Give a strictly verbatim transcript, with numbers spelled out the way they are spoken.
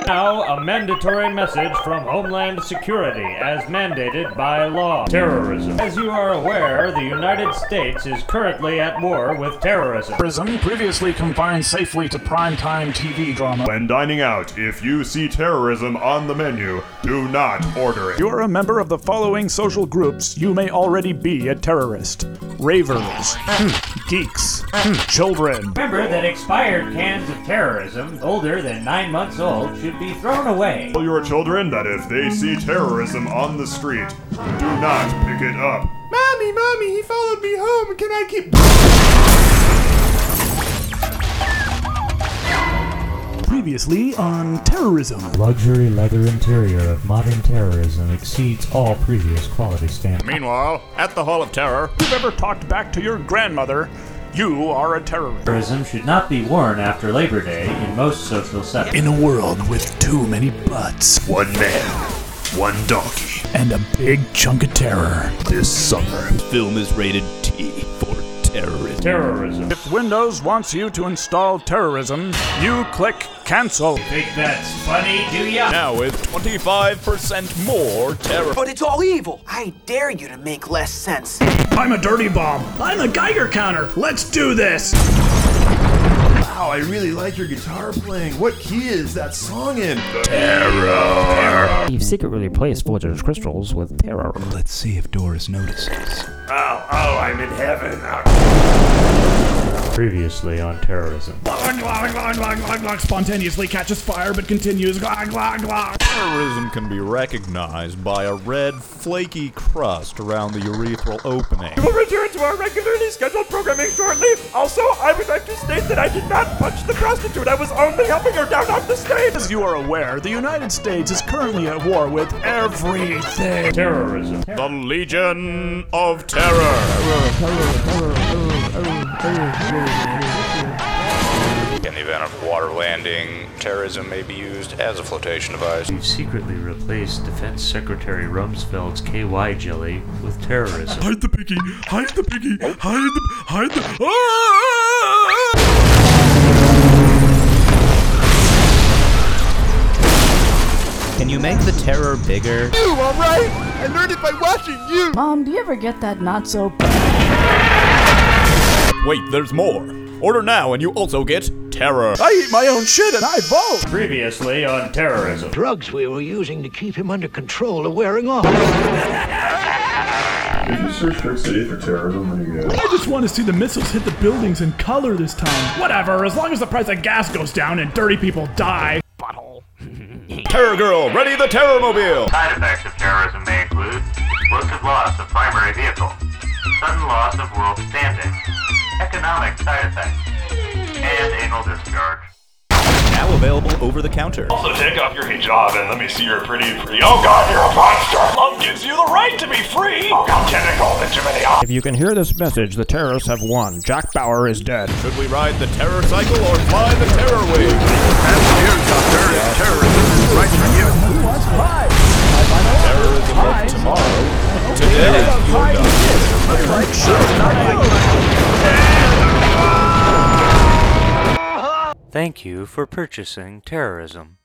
Now, a mandatory message from Homeland Security, as mandated by law. Terrorism. As you are aware, the United States is currently at war with terrorism. Terrorism, previously confined safely to primetime T V drama. When dining out, if you see terrorism on the menu, do not order it. If you're a member of the following social groups, you may already be a terrorist. Ravers, geeks, children. Remember that expired cans of terrorism, older than nine months old, should be thrown away. Tell your children that if they see terrorism on the street, do not pick it up. Mommy, Mommy, he followed me home. Can I keep... Previously on terrorism. Luxury leather interior of modern terrorism exceeds all previous quality standards. Meanwhile, at the Hall of Terror, If you've ever talked back to your grandmother, you are a terrorist. Terrorism should not be worn after Labor Day in most social settings. In a world with too many butts One man, one donkey. and a big chunk of terror. This summer. film is rated T for terrorism. Terrorism. If Windows wants you to install terrorism, you click cancel. Think that's funny, do ya? Now with twenty-five percent more terror. But it's all evil. I dare you to make less sense. I'm a dirty bomb. I'm a Geiger counter. Let's do this. Wow, I really like your guitar playing. What key is that song in? Terror. You've secretly replaced Forger's crystals with terror. Let's see if Doris notices. Oh, oh, I'm in heaven. Previously on terrorism. Glog, glog, glog, glog, glog, glog. Spontaneously catches fire but continues. Glog, glog, glog. Terrorism can be recognized by a red, flaky crust around the urethral opening. We'll return to our regularly scheduled programming shortly. Also, I would like to state that I did not punch the prostitute. I was only helping her down off the stage. As you are aware, the United States is currently at war with everything. Terrorism. The Legion of Terror. In the event of water landing, terrorism may be used as a flotation device. You've secretly replaced Defense Secretary Rumsfeld's K Y jelly with terrorism. Hide the piggy. Hide the piggy. Hide the... Hide the... Ah! Can you make the terror bigger? You, all right? I learned it by watching you. Mom, do you ever get that not so... Wait, there's more. Order now and you also get terror. I eat my own shit and I vote. Previously on terrorism. Drugs we were using to keep him under control are wearing off. If you search Trick City for terrorism, then you get I just want to see the missiles hit the buildings in color this time. Whatever, as long as the price of gas goes down and dirty people die. Butthole. Terror Girl, ready the Terror Mobile. Side effects of terrorism may include explosive loss of primary vehicle, sudden loss of world standing, economic side effects, and anal discharge. Now available over the counter. Also, take off your hijab and let me see your pretty, pretty. Oh God, you're a monster! Love gives you the right to be free. Oh God, tentacle into many eyes. If you can hear this message, the terrorists have won. Jack Bauer is dead. Should we ride the terror cycle or fly the terror wave? Terrorism is right for you. Who wants pie? Terrorism of tomorrow. Today, you're done. Thank you for purchasing terrorism.